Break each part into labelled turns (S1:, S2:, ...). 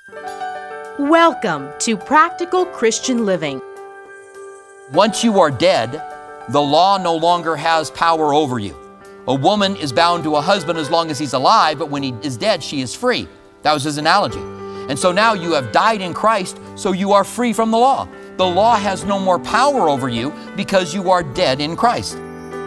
S1: Welcome to Practical Christian Living.
S2: Once you are dead, the law no longer has power over you. A woman is bound to a husband as long as he's alive, but when he is dead, she is free. That was his analogy. And so now you have died in Christ, so you are free from the law. The law has no more power over you because you are dead in Christ.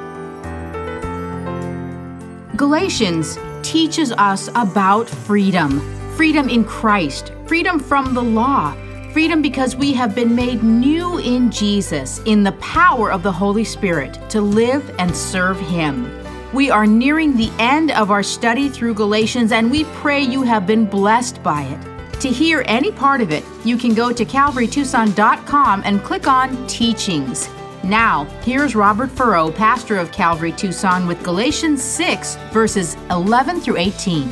S3: Galatians teaches us about freedom. Freedom in Christ, freedom from the law, freedom because we have been made new in Jesus, in the power of the Holy Spirit, to live and serve Him. We are nearing the end of our study through Galatians, and we pray you have been blessed by it. To hear any part of it, you can go to calvarytucson.com and click on Teachings. Now, here's Robert Furrow, pastor of Calvary Tucson, with Galatians 6, verses 11 through 18.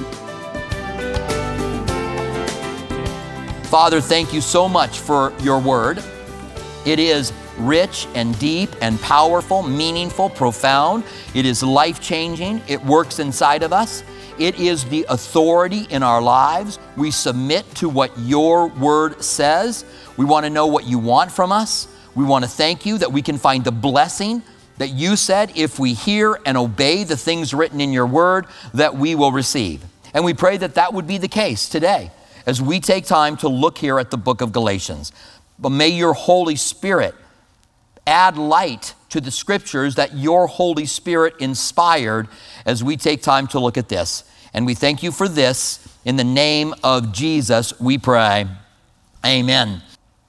S2: Father, thank you so much for your word. It is rich and deep and powerful, meaningful, profound. It is life-changing. It works inside of us. It is the authority in our lives. We submit to what your word says. We want to know what you want from us. We want to thank you that we can find the blessing that you said if we hear and obey the things written in your word that we will receive. And we pray that that would be the case today as we take time to look here at the book of Galatians. But may your Holy Spirit add light to the scriptures that your Holy Spirit inspired as we take time to look at this. And we thank you for this. In the name of Jesus, we pray. Amen.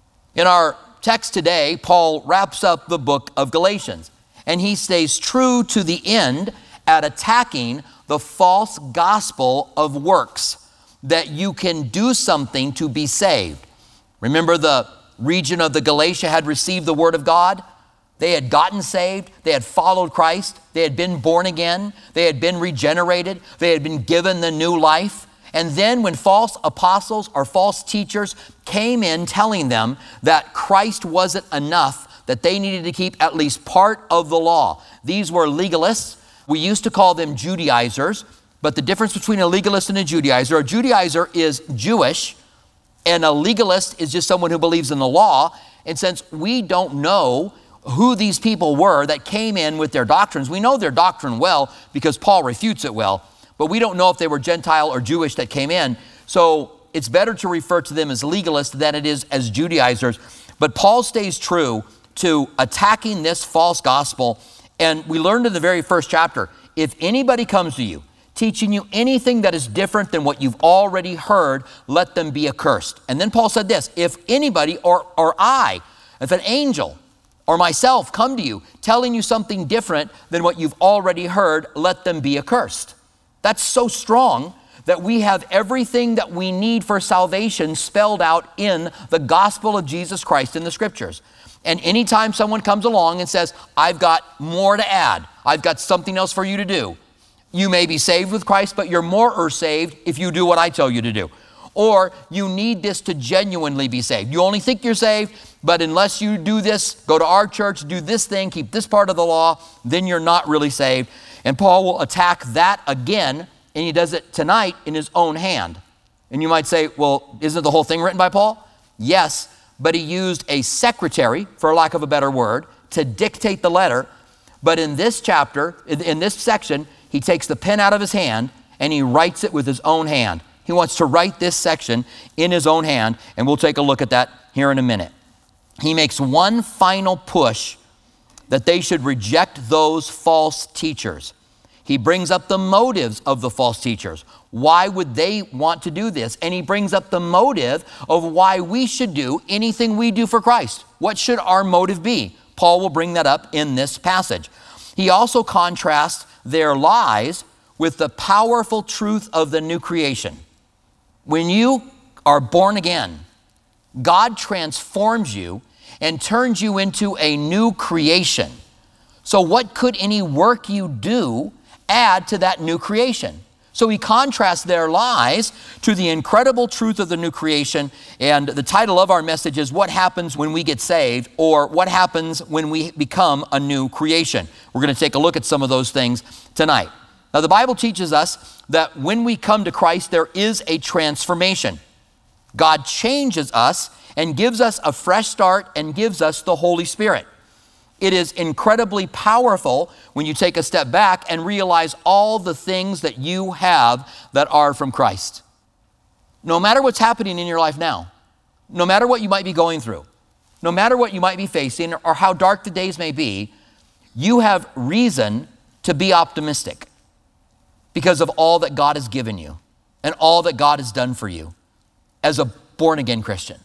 S2: In our text today, Paul wraps up the book of Galatians, and he stays true to the end at attacking the false gospel of works, that you can do something to be saved. Remember, the region of the Galatia had received the word of God. They had gotten saved. They had followed Christ. They had been born again. They had been regenerated. They had been given the new life. And then when false apostles or false teachers came in telling them that Christ wasn't enough, that they needed to keep at least part of the law. These were legalists. We used to call them Judaizers. But the difference between a legalist and a Judaizer is Jewish, and a legalist is just someone who believes in the law. And since we don't know who these people were that came in with their doctrines, we know their doctrine well because Paul refutes it well, but we don't know if they were Gentile or Jewish that came in. So it's better to refer to them as legalists than it is as Judaizers. But Paul stays true to attacking this false gospel. And we learned in the very first chapter, if anybody comes to you teaching you anything that is different than what you've already heard, let them be accursed. And then Paul said this, if anybody or I, if an angel or myself come to you telling you something different than what you've already heard, let them be accursed. That's so strong that we have everything that we need for salvation spelled out in the gospel of Jesus Christ in the scriptures. And anytime someone comes along and says, I've got more to add, I've got something else for you to do, you may be saved with Christ, but you're more saved if you do what I tell you to do. Or you need this to genuinely be saved. You only think you're saved, but unless you do this, go to our church, do this thing, keep this part of the law, then you're not really saved. And Paul will attack that again, and he does it tonight in his own hand. And you might say, well, isn't the whole thing written by Paul? Yes, but he used a secretary, for lack of a better word, to dictate the letter. But in this chapter, in this section, he takes the pen out of his hand and he writes it with his own hand. He wants to write this section in his own hand, and we'll take a look at that here in a minute. He makes one final push that they should reject those false teachers. He brings up the motives of the false teachers. Why would they want to do this? And he brings up the motive of why we should do anything we do for Christ. What should our motive be? Paul will bring that up in this passage. He also contrasts their lies with the powerful truth of the new creation. When you are born again, God transforms you and turns you into a new creation. So what could any work you do add to that new creation? So he contrasts their lies to the incredible truth of the new creation. And the title of our message is What Happens When We Get Saved, or What Happens When We Become a New Creation. We're going to take a look at some of those things tonight. Now, the Bible teaches us that when we come to Christ, there is a transformation. God changes us and gives us a fresh start and gives us the Holy Spirit. It is incredibly powerful when you take a step back and realize all the things that you have that are from Christ. No matter what's happening in your life now, no matter what you might be going through, no matter what you might be facing or how dark the days may be, you have reason to be optimistic because of all that God has given you and all that God has done for you as a born-again Christian,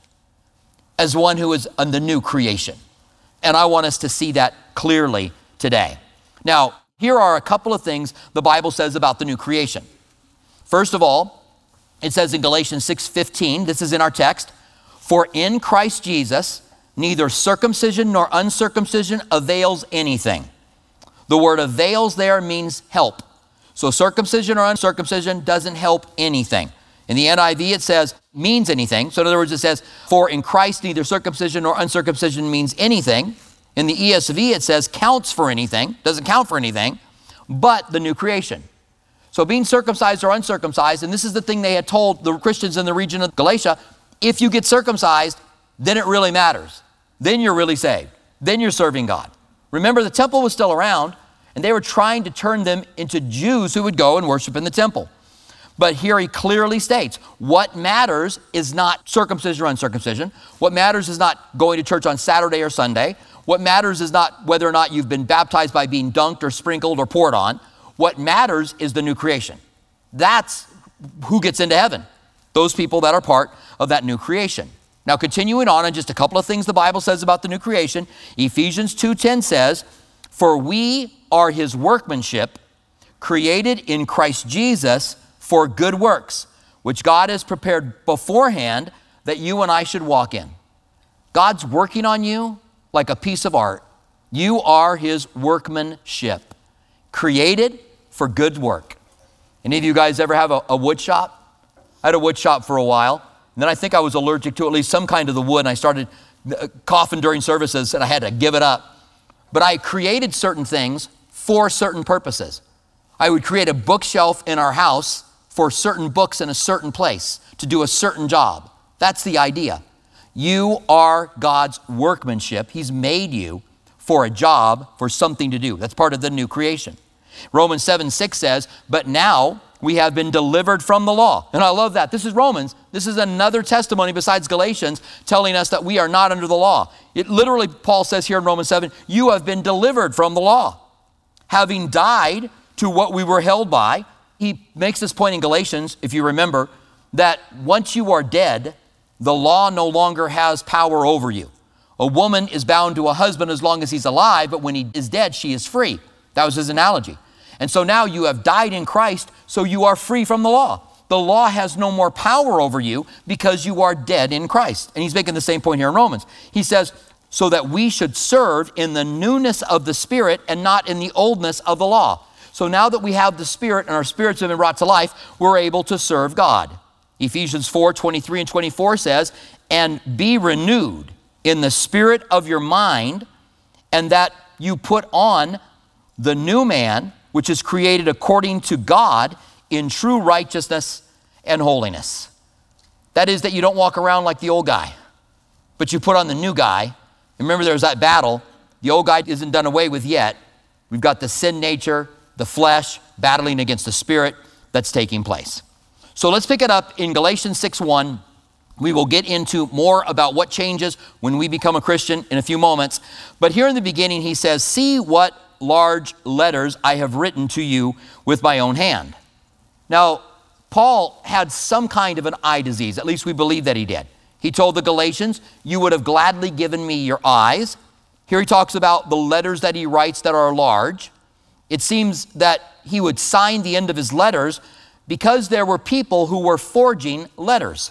S2: as one who is the new creation. And I want us to see that clearly today. Now, here are a couple of things the Bible says about the new creation. First of all, it says in Galatians 6:15, this is in our text, "For in Christ Jesus, neither circumcision nor uncircumcision avails anything." The word avails there means help. So circumcision or uncircumcision doesn't help anything. In the NIV, it says means anything. So in other words, it says, "For in Christ, neither circumcision nor uncircumcision means anything." In the ESV, it says counts for anything, doesn't count for anything, but the new creation. So being circumcised or uncircumcised, and this is the thing they had told the Christians in the region of Galatia, if you get circumcised, then it really matters. Then you're really saved. Then you're serving God. Remember, the temple was still around, and they were trying to turn them into Jews who would go and worship in the temple. But here he clearly states, what matters is not circumcision or uncircumcision. What matters is not going to church on Saturday or Sunday. What matters is not whether or not you've been baptized by being dunked or sprinkled or poured on. What matters is the new creation. That's who gets into heaven, those people that are part of that new creation. Now, continuing on just a couple of things the Bible says about the new creation, Ephesians 2:10 says, "For we are his workmanship, created in Christ Jesus for good works, which God has prepared beforehand that you and I should walk in." God's working on you like a piece of art. You are his workmanship, created for good work. Any of you guys ever have a wood shop? I had a wood shop for a while, and then I think I was allergic to at least some kind of the wood, and I started coughing during services, and I had to give it up. But I created certain things for certain purposes. I would create a bookshelf in our house for certain books in a certain place to do a certain job. That's the idea. You are God's workmanship. He's made you for a job, for something to do. That's part of the new creation. Romans 7:6 says, "But now we have been delivered from the law." And I love that. This is Romans. This is another testimony besides Galatians telling us that we are not under the law. It literally, Paul says here in Romans 7, you have been delivered from the law, having died to what we were held by. He makes this point in Galatians, if you remember, that once you are dead, the law no longer has power over you. A woman is bound to a husband as long as he's alive, but when he is dead, she is free. That was his analogy. And so now you have died in Christ, so you are free from the law. The law has no more power over you because you are dead in Christ. And he's making the same point here in Romans. He says, so that we should serve in the newness of the Spirit and not in the oldness of the law. So now that we have the Spirit and our spirits have been brought to life, we're able to serve God. Ephesians 4:23 and 24 says, "And be renewed in the spirit of your mind, and that you put on the new man, which is created according to God in true righteousness and holiness." That is, that you don't walk around like the old guy, but you put on the new guy. Remember, there's that battle. The old guy isn't done away with yet. We've got the sin nature, the flesh, battling against the spirit that's taking place. So let's pick it up in Galatians 6:1. We will get into more about what changes when we become a Christian in a few moments. But here in the beginning, he says, "See what large letters I have written to you with my own hand." Now, Paul had some kind of an eye disease. At least we believe that he did. He told the Galatians, "You would have gladly given me your eyes." Here he talks about the letters that he writes that are large. It seems that he would sign the end of his letters because there were people who were forging letters.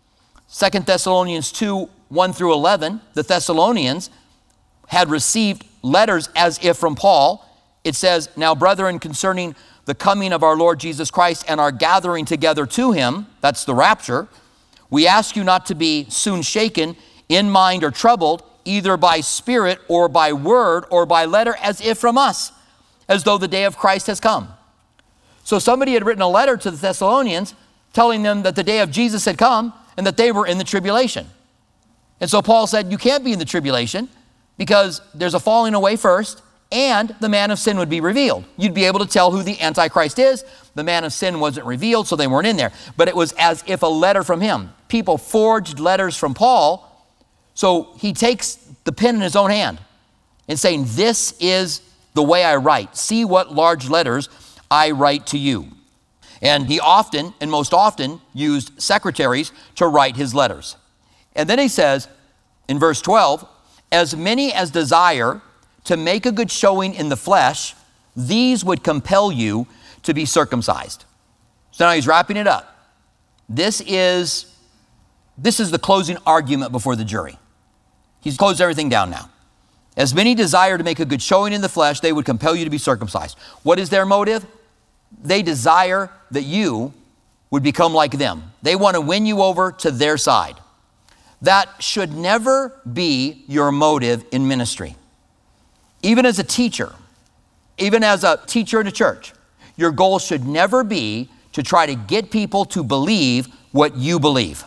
S2: 2 Thessalonians 2:1 through 11, the Thessalonians had received letters as if from Paul. It says, "Now, brethren, concerning the coming of our Lord Jesus Christ and our gathering together to him," that's the rapture, "we ask you not to be soon shaken in mind or troubled, either by spirit or by word or by letter, as if from us, as though the day of Christ has come." So somebody had written a letter to the Thessalonians telling them that the day of Jesus had come, and that they were in the tribulation. And so Paul said, you can't be in the tribulation because there's a falling away first, and the man of sin would be revealed. You'd be able to tell who the Antichrist is. The man of sin wasn't revealed, so they weren't in there. But it was as if a letter from him. People forged letters from Paul, so he takes the pen in his own hand and saying, this is the way I write. See what large letters I write to you. And he often, and most often, used secretaries to write his letters. And then he says in verse 12, as many as desire to make a good showing in the flesh, these would compel you to be circumcised. So now he's wrapping it up. This is the closing argument before the jury. He's closed everything down now. As many desire to make a good showing in the flesh, they would compel you to be circumcised. What is their motive? They desire that you would become like them. They want to win you over to their side. That should never be your motive in ministry. Even as a teacher in a church, your goal should never be to try to get people to believe what you believe.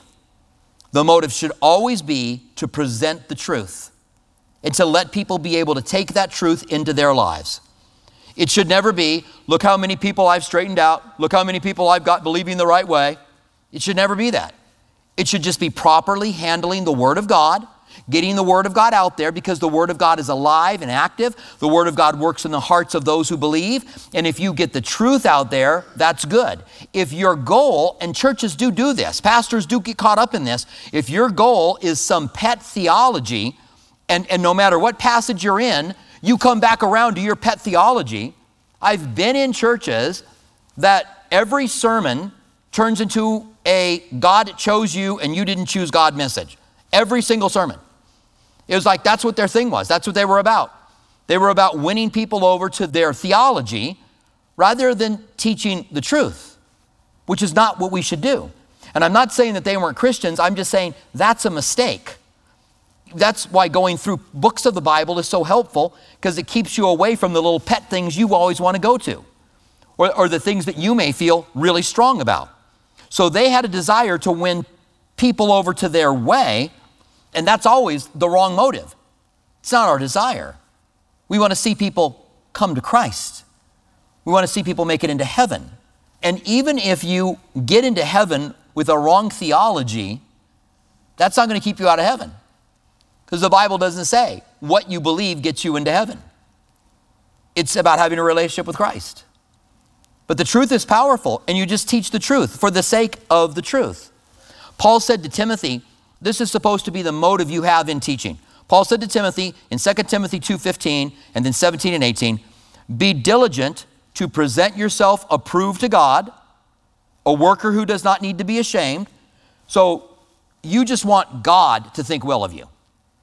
S2: The motive should always be to present the truth and to let people be able to take that truth into their lives. It should never be, look how many people I've straightened out, look how many people I've got believing the right way. It should never be that. It should just be properly handling the Word of God, getting the Word of God out there, because the Word of God is alive and active. The Word of God works in the hearts of those who believe. And if you get the truth out there, that's good. If your goal, and churches do this, pastors do get caught up in this, if your goal is some pet theology, and no matter what passage you're in, you come back around to your pet theology. I've been in churches that every sermon turns into a God chose you and you didn't choose God message. Every single sermon. It was like that's what their thing was. That's what they were about. They were about winning people over to their theology rather than teaching the truth, which is not what we should do. And I'm not saying that they weren't Christians. I'm just saying that's a mistake. That's why going through books of the Bible is so helpful, because it keeps you away from the little pet things you always want to go to, or the things that you may feel really strong about. So they had a desire to win people over to their way, and that's always the wrong motive. It's not our desire. We want to see people come to Christ. We want to see people make it into heaven. And even if you get into heaven with a wrong theology, that's not going to keep you out of heaven. Because the Bible doesn't say what you believe gets you into heaven. It's about having a relationship with Christ. But the truth is powerful, and you just teach the truth for the sake of the truth. Paul said to Timothy, this is supposed to be the motive you have in teaching. Paul said to Timothy in 2 Timothy 2:15 and then 17 and 18, be diligent to present yourself approved to God, a worker who does not need to be ashamed. So you just want God to think well of you.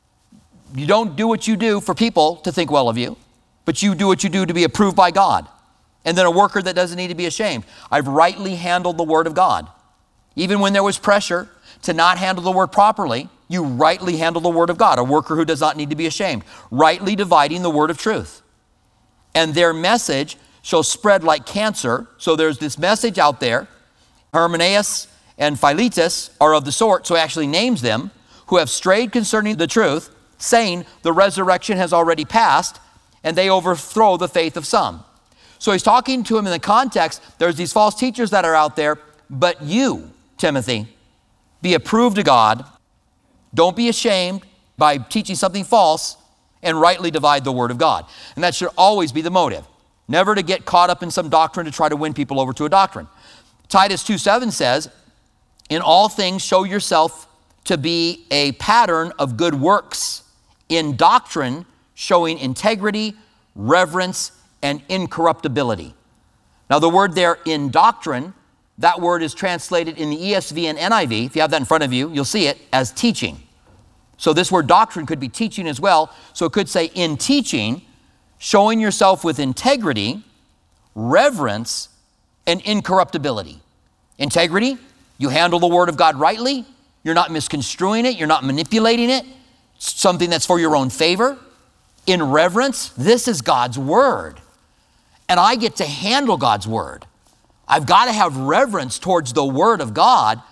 S2: You don't do what you do for people to think well of you, but you do what you do to be approved by God. And then a worker that doesn't need to be ashamed. I've rightly handled the Word of God. Even when there was pressure to not handle the Word properly, you rightly handle the Word of God. A worker who does not need to be ashamed. Rightly dividing the Word of truth. And their message shall spread like cancer. So there's this message out there. Hymenaeus and Philetus are of the sort, so he actually names them, who have strayed concerning the truth, saying the resurrection has already passed, and they overthrow the faith of some. So he's talking to him in the context, there's these false teachers that are out there, but you, Timothy, be approved to God. Don't be ashamed by teaching something false, and rightly divide the Word of God. And that should always be the motive. Never to get caught up in some doctrine to try to win people over to a doctrine. Titus 2:7 says, in all things show yourself to be a pattern of good works, in doctrine showing integrity, reverence, and incorruptibility. Now the word there, in doctrine, that word is translated in the ESV and NIV. If you have that in front of you, you'll see it as teaching. So this word doctrine could be teaching as well. So it could say in teaching, showing yourself with integrity, reverence, and incorruptibility. Integrity, you handle the Word of God rightly. You're not misconstruing it. You're not manipulating it. Something that's for your own favor. In reverence, this is God's Word. And I get to handle God's Word. I've got to have reverence towards the Word of God.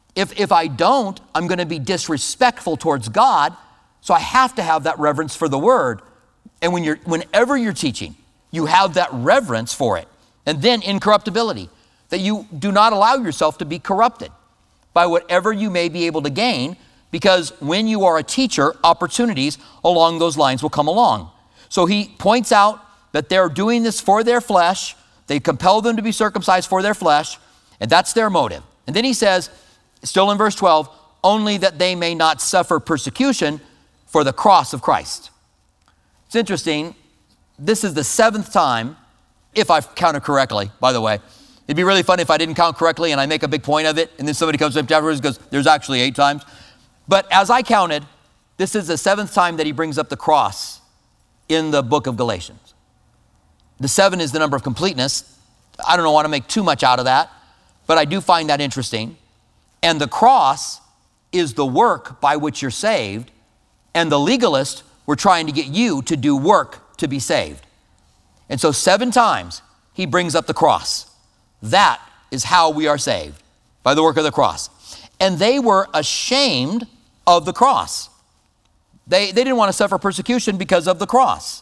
S2: If I don't, I'm going to be disrespectful towards God, so I have to have that reverence for the Word. And whenever you're teaching, you have that reverence for it. And then incorruptibility, that you do not allow yourself to be corrupted by whatever you may be able to gain, because when you are a teacher, opportunities along those lines will come along. So he points out that they're doing this for their flesh. They compel them to be circumcised for their flesh, and that's their motive. And then he says, still in verse 12, only that they may not suffer persecution for the cross of Christ. It's interesting. This is the 7th time, if I've counted correctly, by the way. It'd be really funny if I didn't count correctly and I make a big point of it, and then somebody comes up afterwards and goes, there's actually 8 times. But as I counted, this is the 7th time that he brings up the cross in the book of Galatians. The 7 is the number of completeness. I don't want to make too much out of that, but I do find that interesting. And the cross is the work by which you're saved, and the legalists were trying to get you to do work to be saved. And so 7 times he brings up the cross. That is how we are saved, by the work of the cross. And they were ashamed of the cross. They didn't want to suffer persecution because of the cross.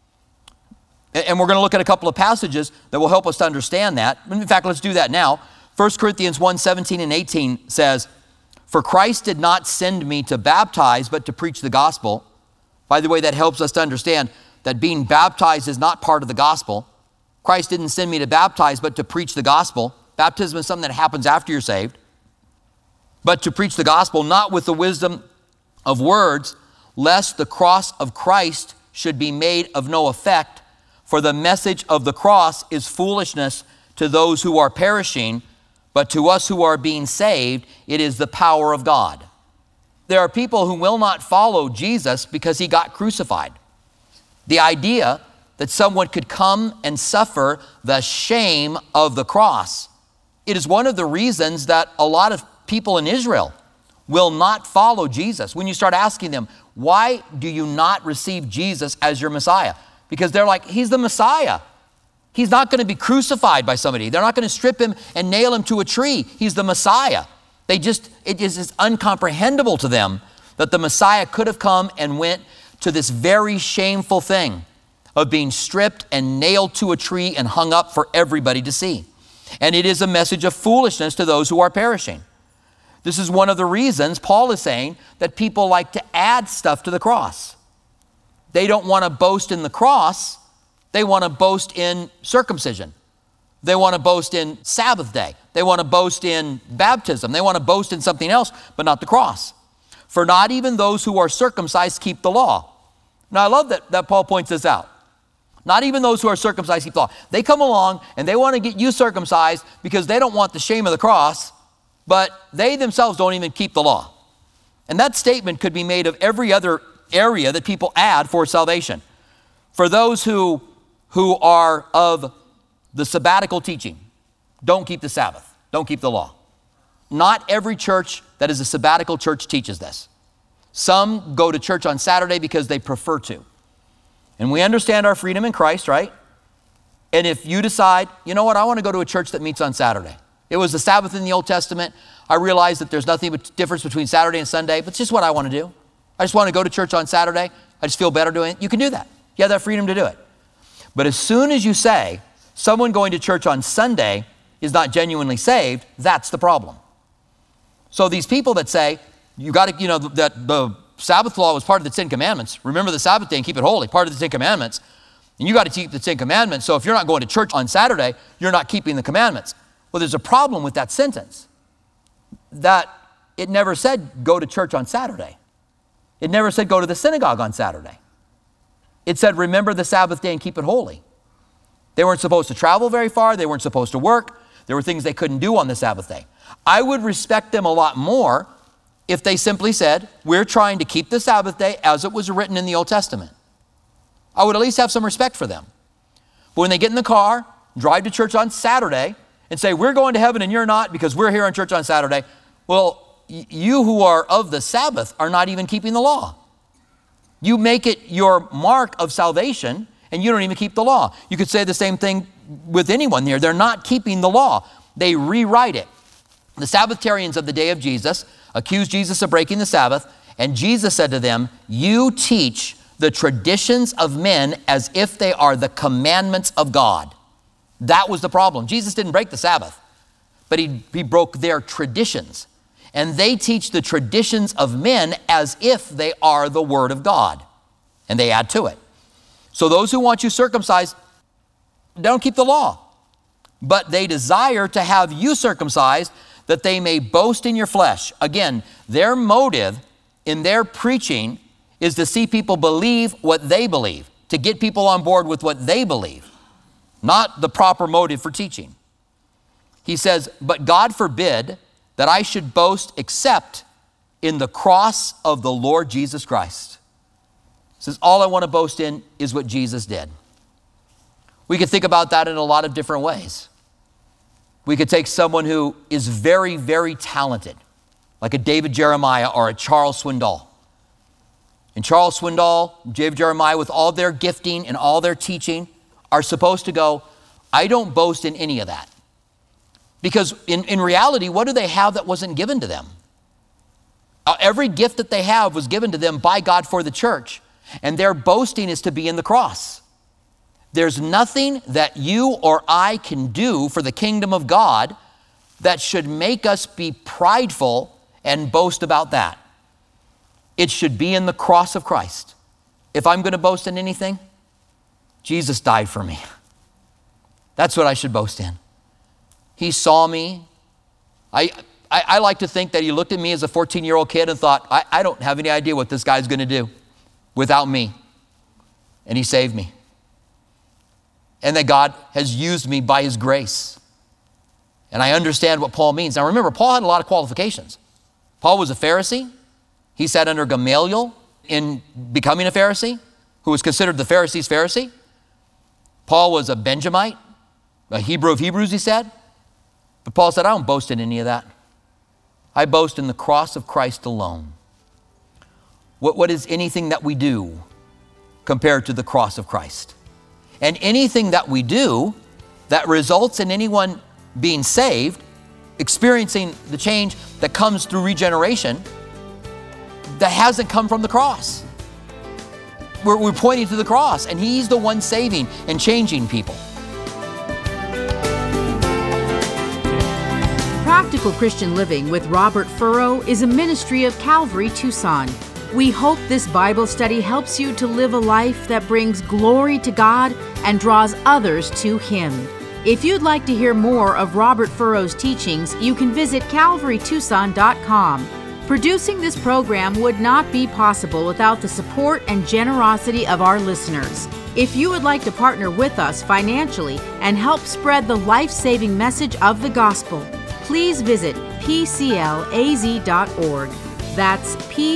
S2: And we're going to look at a couple of passages that will help us to understand that. In fact, let's do that now. 1 Corinthians 1:17 and 18 says, for Christ did not send me to baptize, but to preach the gospel. By the way, that helps us to understand that being baptized is not part of the gospel. Christ didn't send me to baptize, but to preach the gospel. Baptism is something that happens after you're saved. But to preach the gospel, not with the wisdom of words, lest the cross of Christ should be made of no effect. For the message of the cross is foolishness to those who are perishing, but to us who are being saved, it is the power of God. There are people who will not follow Jesus because he got crucified. The idea that someone could come and suffer the shame of the cross, it is one of the reasons that a lot of people in Israel will not follow Jesus. When you start asking them, why do you not receive Jesus as your Messiah? Because they're like, he's the Messiah. He's not going to be crucified by somebody. They're not going to strip him and nail him to a tree. He's the Messiah. It is incomprehensible to them that the Messiah could have come and went to this very shameful thing of being stripped and nailed to a tree and hung up for everybody to see. And it is a message of foolishness to those who are perishing. This is one of the reasons Paul is saying that people like to add stuff to the cross. They don't want to boast in the cross. They want to boast in circumcision. They want to boast in Sabbath day. They want to boast in baptism. They want to boast in something else, but not the cross. For not even those who are circumcised keep the law. Now I love that Paul points this out. Not even those who are circumcised keep the law. They come along and they want to get you circumcised because they don't want the shame of the cross, but they themselves don't even keep the law. And that statement could be made of every other area that people add for salvation. For those who are of the sabbatical teaching, don't keep the Sabbath, don't keep the law. Not every church that is a sabbatical church teaches this. Some go to church on Saturday because they prefer to. And we understand our freedom in Christ, right? And if you decide, you know what, I want to go to a church that meets on Saturday. It was the Sabbath in the Old Testament. I realize that there's nothing but difference between Saturday and Sunday, but it's just what I want to do. I just want to go to church on Saturday. I just feel better doing it. You can do that. You have that freedom to do it. But as soon as you say someone going to church on Sunday is not genuinely saved, that's the problem. So these people that say, you got to, that the Sabbath law was part of the 10 Commandments. Remember the Sabbath day and keep it holy, part of the 10 Commandments. And you got to keep the 10 Commandments. So if you're not going to church on Saturday, you're not keeping the commandments. Well, there's a problem with that sentence. That it never said go to church on Saturday. It never said go to the synagogue on Saturday. It said remember the Sabbath day and keep it holy. They weren't supposed to travel very far. They weren't supposed to work. There were things they couldn't do on the Sabbath day. I would respect them a lot more if they simply said, we're trying to keep the Sabbath day as it was written in the Old Testament. I would at least have some respect for them. But when they get in the car, drive to church on Saturday, and say, we're going to heaven and you're not because we're here on church on Saturday, well, you who are of the Sabbath are not even keeping the law. You make it your mark of salvation and you don't even keep the law. You could say the same thing with anyone here. They're not keeping the law. They rewrite it. The Sabbatarians of the day of Jesus accused Jesus of breaking the Sabbath, and Jesus said to them, "You teach the traditions of men as if they are the commandments of God." That was the problem. Jesus didn't break the Sabbath, but he broke their traditions. And they teach the traditions of men as if they are the Word of God. And they add to it. So those who want you circumcised don't keep the law, but they desire to have you circumcised that they may boast in your flesh. Again, their motive in their preaching is to see people believe what they believe, to get people on board with what they believe, not the proper motive for teaching. He says, "But God forbid that I should boast except in the cross of the Lord Jesus Christ." He says, all I want to boast in is what Jesus did. We could think about that in a lot of different ways. We could take someone who is very, very talented, like a David Jeremiah or a Charles Swindoll. And Charles Swindoll, David Jeremiah, with all their gifting and all their teaching, are supposed to go, I don't boast in any of that. Because in reality, what do they have that wasn't given to them? Every gift that they have was given to them by God for the church. And their boasting is to be in the cross. There's nothing that you or I can do for the kingdom of God that should make us be prideful and boast about that. It should be in the cross of Christ. If I'm going to boast in anything, Jesus died for me. That's what I should boast in. He saw me. I like to think that he looked at me as a 14-year-old kid and thought, I don't have any idea what this guy's going to do without me. And he saved me. And that God has used me by his grace. And I understand what Paul means. Now remember, Paul had a lot of qualifications. Paul was a Pharisee. He sat under Gamaliel in becoming a Pharisee, who was considered the Pharisees' Pharisee. Paul was a Benjamite, a Hebrew of Hebrews, he said. But Paul said, I don't boast in any of that. I boast in the cross of Christ alone. What is anything that we do compared to the cross of Christ? And anything that we do that results in anyone being saved, experiencing the change that comes through regeneration, that hasn't come from the cross. We're pointing to the cross, and he's the one saving and changing people.
S3: Practical Christian Living with Robert Furrow is a ministry of Calvary Tucson. We hope this Bible study helps you to live a life that brings glory to God and draws others to Him. If you'd like to hear more of Robert Furrow's teachings, you can visit calvarytucson.com. Producing this program would not be possible without the support and generosity of our listeners. If you would like to partner with us financially and help spread the life-saving message of the gospel, please visit pclaz.org. That's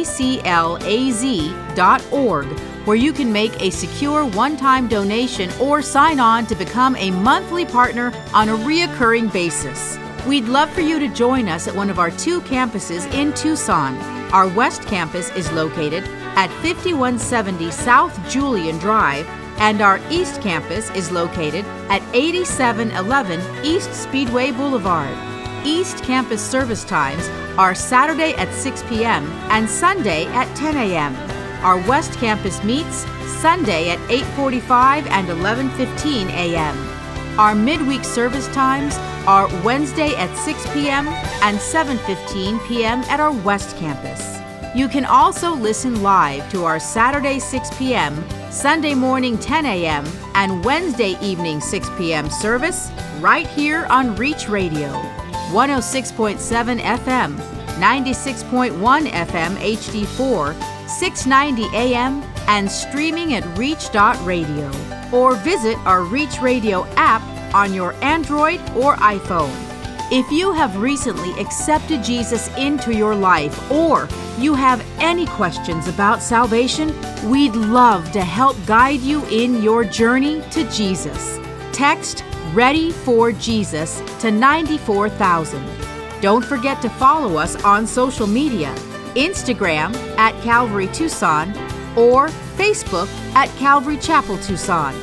S3: pclaz.org, where you can make a secure one-time donation or sign on to become a monthly partner on a reoccurring basis. We'd love for you to join us at one of our 2 campuses in Tucson. Our West Campus is located at 5170 South Julian Drive, and our East Campus is located at 8711 East Speedway Boulevard. East Campus service times are Saturday at 6 p.m. and Sunday at 10 a.m. Our West Campus meets Sunday at 8:45 and 11:15 a.m. Our midweek service times are Wednesday at 6 p.m. and 7:15 p.m. at our West Campus. You can also listen live to our Saturday 6 p.m., Sunday morning 10 a.m., and Wednesday evening 6 p.m. service right here on Reach Radio. 106.7 FM, 96.1 FM HD4, 690 AM, and streaming at reach.radio. Or visit our Reach Radio app on your Android or iPhone. If you have recently accepted Jesus into your life, or you have any questions about salvation, we'd love to help guide you in your journey to Jesus. Text Ready for Jesus to 94,000. Don't forget to follow us on social media, Instagram at Calvary Tucson or Facebook at Calvary Chapel Tucson.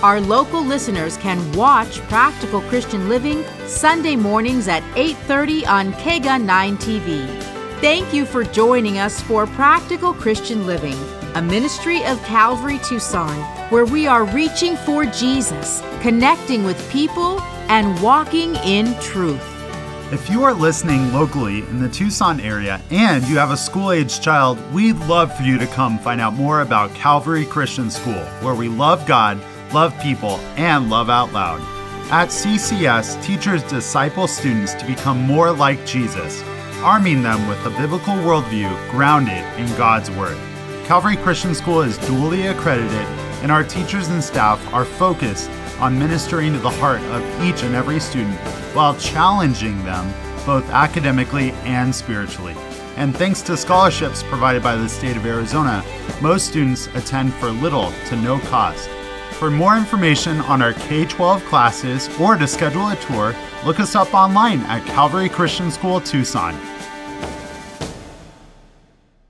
S1: Our local listeners can watch Practical Christian Living Sunday mornings at 8:30 on KEGA 9 TV. Thank you for joining us for Practical Christian Living, a ministry of Calvary Tucson, where we are reaching for Jesus, connecting with people, and walking in truth.
S4: If you are listening locally in the Tucson area and you have a school-aged child, we'd love for you to come find out more about Calvary Christian School, where we love God, love people, and love out loud. At CCS, teachers disciple students to become more like Jesus, arming them with a biblical worldview grounded in God's Word. Calvary Christian School is dually accredited, and our teachers and staff are focused on ministering to the heart of each and every student while challenging them both academically and spiritually. And thanks to scholarships provided by the state of Arizona, most students attend for little to no cost. For more information on our K-12 classes or to schedule a tour, look us up online at Calvary Christian School Tucson.